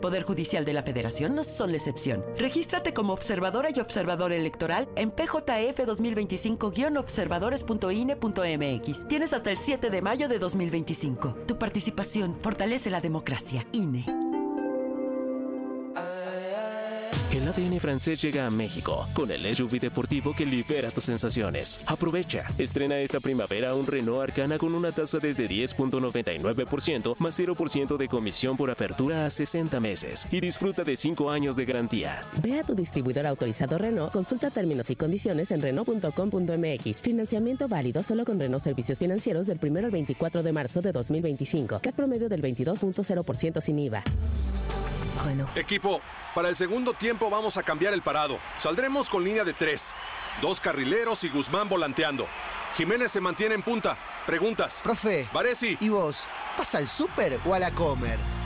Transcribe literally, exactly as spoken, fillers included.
Poder Judicial de la Federación no son la excepción. Regístrate como observadora y observador electoral en P J F dos mil veinticinco guion observadores punto I N E punto M X. Tienes hasta el siete de mayo de dos mil veinticinco. Tu participación fortalece la democracia. I N E. El A D N francés llega a México con el S U V deportivo que libera tus sensaciones. Aprovecha. Estrena esta primavera un Renault Arcana con una tasa desde diez punto noventa y nueve por ciento más cero por ciento de comisión por apertura a sesenta meses y disfruta de cinco años de garantía. Ve a tu distribuidor autorizado Renault, consulta términos y condiciones en renault punto com punto m x. Financiamiento válido solo con Renault Servicios Financieros del primero al veinticuatro de marzo de dos mil veinticinco. C A T promedio del veintidós punto cero por ciento sin I V A. Renault. Equipo, para el segundo tiempo vamos a cambiar el parado. Saldremos con línea de tres. Dos carrileros y Guzmán volanteando. Jiménez se mantiene en punta. Preguntas. Profe. Baresi. ¿Y vos? ¿Vas al súper o a la comer?